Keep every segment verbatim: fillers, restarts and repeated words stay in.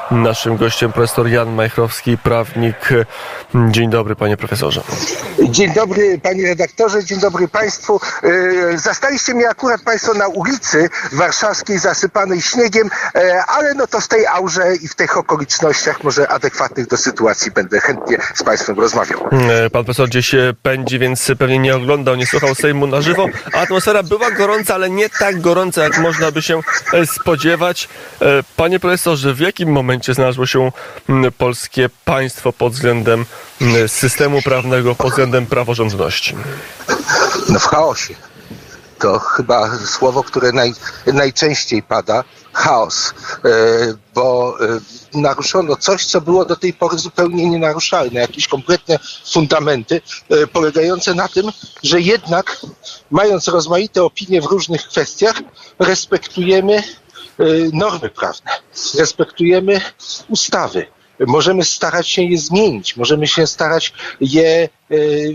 Naszym gościem profesor Jan Majchrowski, prawnik. Dzień dobry, panie profesorze. Dzień dobry, panie redaktorze, dzień dobry państwu. Zastaliście mnie akurat państwo na ulicy warszawskiej zasypanej śniegiem, ale no to w tej aurze i w tych okolicznościach może adekwatnych do sytuacji będę chętnie z państwem rozmawiał. Pan profesor gdzieś pędzi, więc pewnie nie oglądał, nie słuchał Sejmu na żywo. Atmosfera była gorąca, ale nie tak gorąca, jak można by się spodziewać. Panie profesorze, w jakim momencie znalazło się polskie państwo pod względem systemu prawnego, pod względem praworządności? No w chaosie. To chyba słowo, które naj, najczęściej pada. Chaos. E, bo e, naruszono coś, co było do tej pory zupełnie nienaruszalne. Jakieś kompletne fundamenty e, polegające na tym, że jednak, mając rozmaite opinie w różnych kwestiach, respektujemy e, normy prawne. Respektujemy ustawy. Możemy starać się je zmienić. Możemy się starać je e,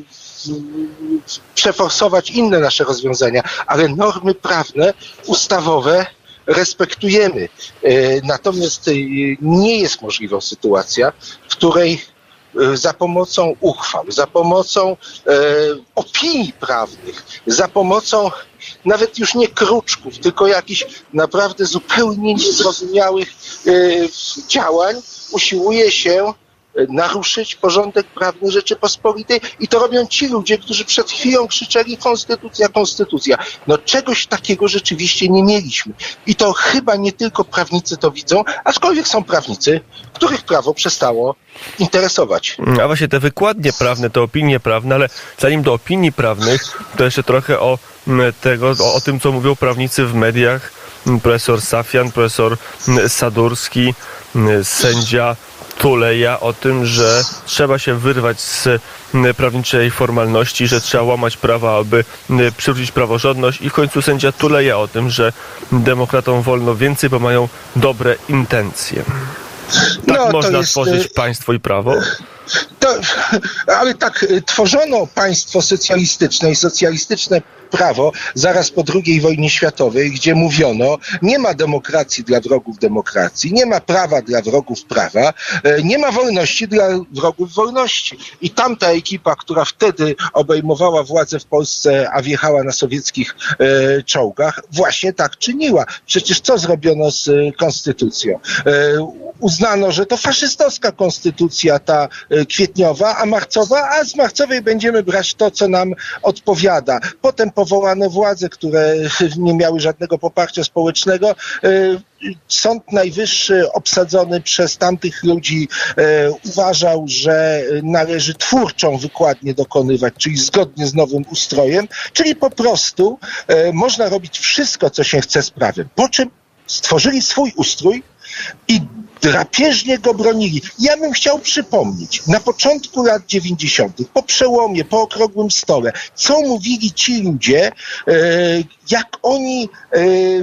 przeforsować inne nasze rozwiązania, ale normy prawne, ustawowe respektujemy. Natomiast nie jest możliwa sytuacja, w której za pomocą uchwał, za pomocą opinii prawnych, za pomocą nawet już nie kruczków, tylko jakichś naprawdę zupełnie niezrozumiałych działań usiłuje się naruszyć porządek prawny Rzeczypospolitej i to robią ci ludzie, którzy przed chwilą krzyczeli konstytucja, konstytucja. No czegoś takiego rzeczywiście nie mieliśmy. I to chyba nie tylko prawnicy to widzą, aczkolwiek są prawnicy, których prawo przestało interesować. A właśnie te wykładnie prawne, te opinie prawne, ale zanim do opinii prawnych, to jeszcze trochę o tego, o, o tym, co mówią prawnicy w mediach. Profesor Safian, profesor Sadurski, sędzia Tuleja o tym, że trzeba się wyrwać z prawniczej formalności, że trzeba łamać prawa, aby przywrócić praworządność i w końcu sędzia Tuleja o tym, że demokratom wolno więcej, bo mają dobre intencje. Tak no, można jest tworzyć państwo i prawo? To, ale tak, tworzono państwo socjalistyczne i socjalistyczne prawo zaraz po drugiej wojnie światowej, gdzie mówiono, nie ma demokracji dla wrogów demokracji, nie ma prawa dla wrogów prawa, nie ma wolności dla wrogów wolności. I tamta ekipa, która wtedy obejmowała władzę w Polsce, a wjechała na sowieckich e, czołgach, właśnie tak czyniła. Przecież co zrobiono z e, konstytucją? E, uznano, że to faszystowska konstytucja ta e, kwietniowa, a marcowa, a z marcowej będziemy brać to, co nam odpowiada. Potem powołano władze, które nie miały żadnego poparcia społecznego. Sąd Najwyższy obsadzony przez tamtych ludzi uważał, że należy twórczą wykładnię dokonywać, czyli zgodnie z nowym ustrojem, czyli po prostu można robić wszystko, co się chce z prawem. Po czym stworzyli swój ustrój i drapieżnie go bronili. Ja bym chciał przypomnieć, na początku lat dziewięćdziesiątych, po przełomie, po okrągłym stole, co mówili ci ludzie, e, jak oni e,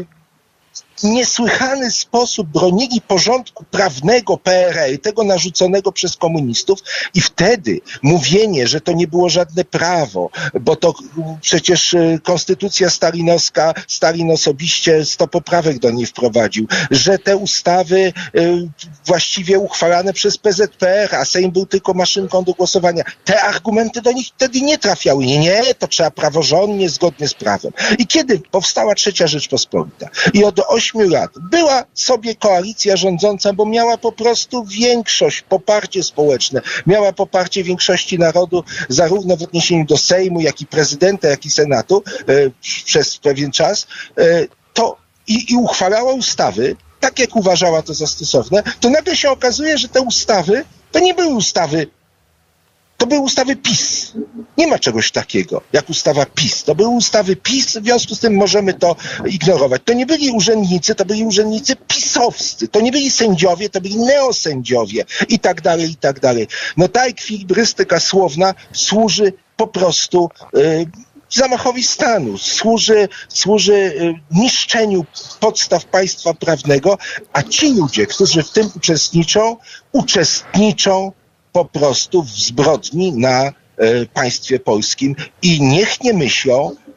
w niesłychany sposób bronili porządku prawnego P R L, tego narzuconego przez komunistów i wtedy mówienie, że to nie było żadne prawo, bo to przecież konstytucja stalinowska, Stalin osobiście sto poprawek do niej wprowadził, że te ustawy właściwie uchwalane przez P Z P R, a Sejm był tylko maszynką do głosowania, te argumenty do nich wtedy nie trafiały. Nie, nie, to trzeba praworządnie, zgodnie z prawem. I kiedy powstała Trzecia Rzeczpospolita i od ośmiu lat była sobie koalicja rządząca, bo miała po prostu większość, poparcie społeczne, miała poparcie większości narodu zarówno w odniesieniu do Sejmu, jak i prezydenta, jak i Senatu e, przez pewien czas, e, to i, i uchwalała ustawy, tak jak uważała to za stosowne, to nagle się okazuje, że te ustawy to nie były ustawy To były ustawy PiS. Nie ma czegoś takiego jak ustawa PiS. To były ustawy PiS, w związku z tym możemy to ignorować. To nie byli urzędnicy, to byli urzędnicy pisowscy. To nie byli sędziowie, to byli neosędziowie i tak dalej, i tak dalej. No ta ekwilibrystyka słowna służy po prostu yy, zamachowi stanu, służy, służy yy, niszczeniu podstaw państwa prawnego, a ci ludzie, którzy w tym uczestniczą, uczestniczą po prostu w zbrodni na e, państwie polskim i niech nie myślą,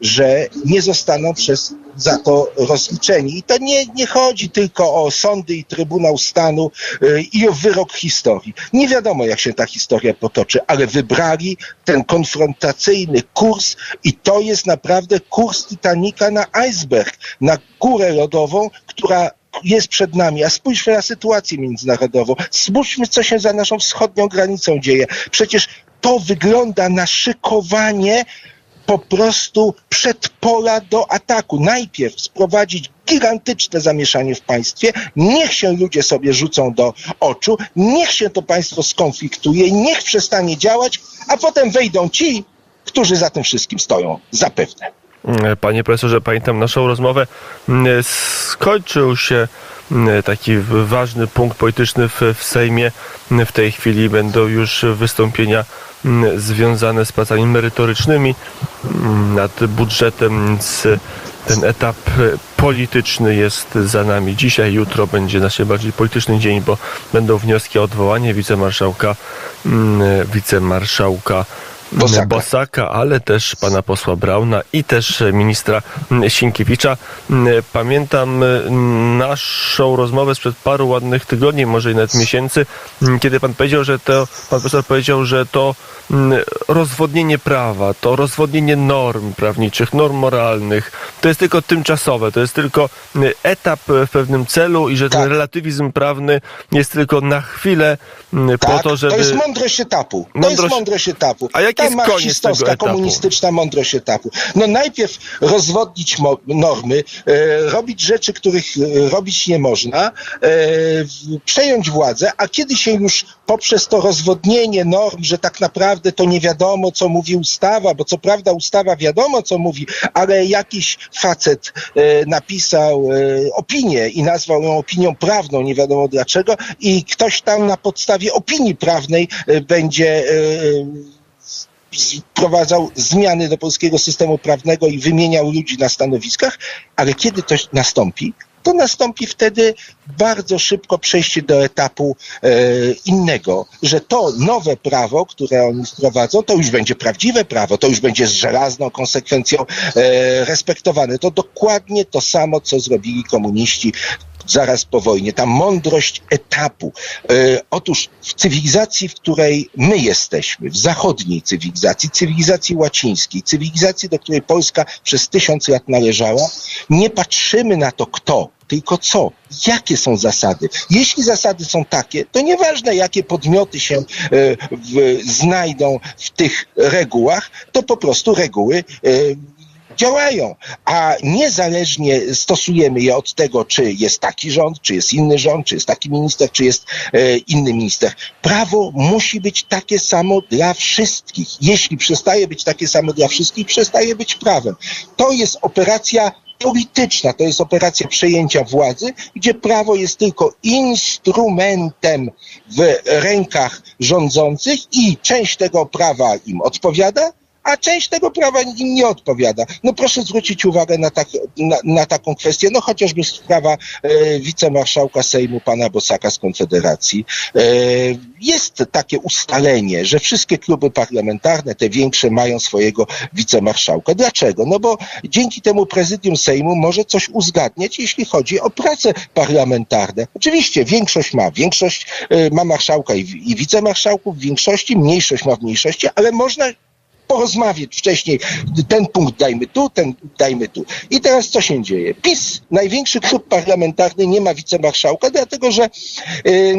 że nie zostaną przez za to rozliczeni. I to nie, nie chodzi tylko o sądy i Trybunał Stanu yy, i o wyrok historii. Nie wiadomo, jak się ta historia potoczy, ale wybrali ten konfrontacyjny kurs i to jest naprawdę kurs Titanica na iceberg, na górę lodową, która jest przed nami. A spójrzmy na sytuację międzynarodową. Spójrzmy, co się za naszą wschodnią granicą dzieje. Przecież to wygląda na szykowanie po prostu przedpola do ataku. Najpierw sprowadzić gigantyczne zamieszanie w państwie, niech się ludzie sobie rzucą do oczu, niech się to państwo skonfliktuje, niech przestanie działać, a potem wejdą ci, którzy za tym wszystkim stoją. Zapewne. Panie profesorze, pamiętam naszą rozmowę. Skończył się taki ważny punkt polityczny w, w Sejmie. W tej chwili będą już wystąpienia związane z pracami merytorycznymi nad budżetem, więc ten etap polityczny jest za nami. Dzisiaj, jutro będzie nasz bardziej polityczny dzień, bo będą wnioski o odwołanie wicemarszałka, wicemarszałka Bosaka. Bosaka, ale też pana posła Brauna i też ministra Sienkiewicza. Pamiętam naszą rozmowę sprzed paru ładnych tygodni, może i nawet miesięcy, kiedy pan powiedział, że to, pan profesor powiedział, że to rozwodnienie prawa, to rozwodnienie norm prawniczych, norm moralnych, to jest tylko tymczasowe, to jest tylko etap w pewnym celu i że ten tak. relatywizm prawny jest tylko na chwilę tak, po to, żeby... to jest mądrość etapu. To mądrość... jest mądrość etapu. A jaki jest koniec tego etapu? Komunistyczna mądrość etapu. No najpierw rozwodnić mo- normy, e, robić rzeczy, których e, robić nie można, e, przejąć władzę, a kiedy się już poprzez to rozwodnienie norm, że tak naprawdę to nie wiadomo, co mówi ustawa, bo co prawda ustawa wiadomo, co mówi, ale jakiś facet e, napisał e, opinię i nazwał ją opinią prawną, nie wiadomo dlaczego, i ktoś tam na podstawie opinii prawnej e, będzie e, wprowadzał zmiany do polskiego systemu prawnego i wymieniał ludzi na stanowiskach, ale kiedy to nastąpi, to nastąpi wtedy bardzo szybko przejście do etapu e, innego, że to nowe prawo, które oni wprowadzą, to już będzie prawdziwe prawo, to już będzie z żelazną konsekwencją e, respektowane. To dokładnie to samo, co zrobili komuniści zaraz po wojnie, ta mądrość etapu. E, otóż w cywilizacji, w której my jesteśmy, w zachodniej cywilizacji, cywilizacji łacińskiej, cywilizacji, do której Polska przez tysiąc lat należała, nie patrzymy na to kto, tylko co, jakie są zasady. Jeśli zasady są takie, to nieważne jakie podmioty się e, w, znajdą w tych regułach, to po prostu reguły e, działają, a niezależnie stosujemy je od tego, czy jest taki rząd, czy jest inny rząd, czy jest taki minister, czy jest e, inny minister. Prawo musi być takie samo dla wszystkich. Jeśli przestaje być takie samo dla wszystkich, przestaje być prawem. To jest operacja polityczna, to jest operacja przejęcia władzy, gdzie prawo jest tylko instrumentem w rękach rządzących i część tego prawa im odpowiada, a część tego prawa im nie odpowiada. No proszę zwrócić uwagę na, tak, na, na taką kwestię, no chociażby sprawa e, wicemarszałka Sejmu, pana Bosaka z Konfederacji. E, jest takie ustalenie, że wszystkie kluby parlamentarne, te większe, mają swojego wicemarszałka. Dlaczego? No bo dzięki temu prezydium Sejmu może coś uzgadniać, jeśli chodzi o prace parlamentarne. Oczywiście większość ma, większość e, ma marszałka i, i wicemarszałków w większości, mniejszość ma w mniejszości, ale można porozmawiać wcześniej, ten punkt dajmy tu, ten dajmy tu. I teraz co się dzieje? PiS, największy klub parlamentarny, nie ma wicemarszałka, dlatego że yy,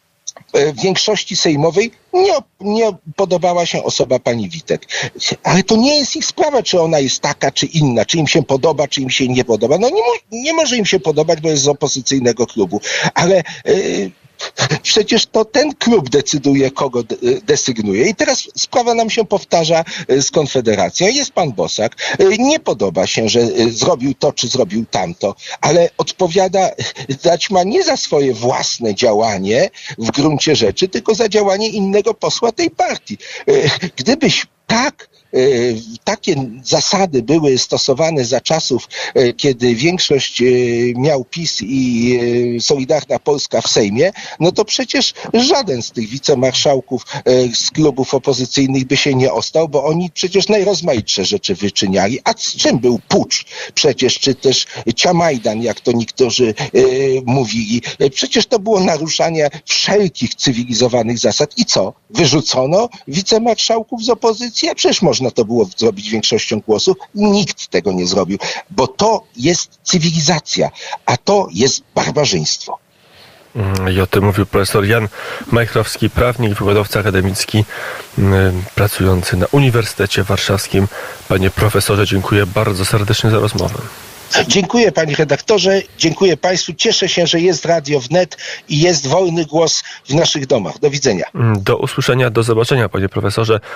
w większości sejmowej nie, nie podobała się osoba pani Witek. Ale to nie jest ich sprawa, czy ona jest taka, czy inna, czy im się podoba, czy im się nie podoba. No nie, mo- nie może im się podobać, bo jest z opozycyjnego klubu. Ale yy, przecież to ten klub decyduje, kogo de- desygnuje. I teraz sprawa nam się powtarza z Konfederacją. Jest pan Bosak. Nie podoba się, że zrobił to, czy zrobił tamto, ale odpowiada, dać ma nie za swoje własne działanie w gruncie rzeczy, tylko za działanie innego posła tej partii. Gdybyś tak takie zasady były stosowane za czasów, kiedy większość miał PiS i Solidarna Polska w Sejmie, no to przecież żaden z tych wicemarszałków z klubów opozycyjnych by się nie ostał, bo oni przecież najrozmaitsze rzeczy wyczyniali. A z czym był pucz przecież, czy też ciamajdan, jak to niektórzy mówili. Przecież to było naruszanie wszelkich cywilizowanych zasad. I co? Wyrzucono wicemarszałków z opozycji? A przecież można to było zrobić większością głosów. Nikt tego nie zrobił, bo to jest cywilizacja, a to jest barbarzyństwo. I o tym mówił profesor Jan Majchrowski, prawnik, wykładowca akademicki pracujący na Uniwersytecie Warszawskim. Panie profesorze, dziękuję bardzo serdecznie za rozmowę. Dziękuję panie redaktorze, dziękuję państwu. Cieszę się, że jest Radio Wnet i jest wolny głos w naszych domach. Do widzenia. Do usłyszenia, do zobaczenia, panie profesorze.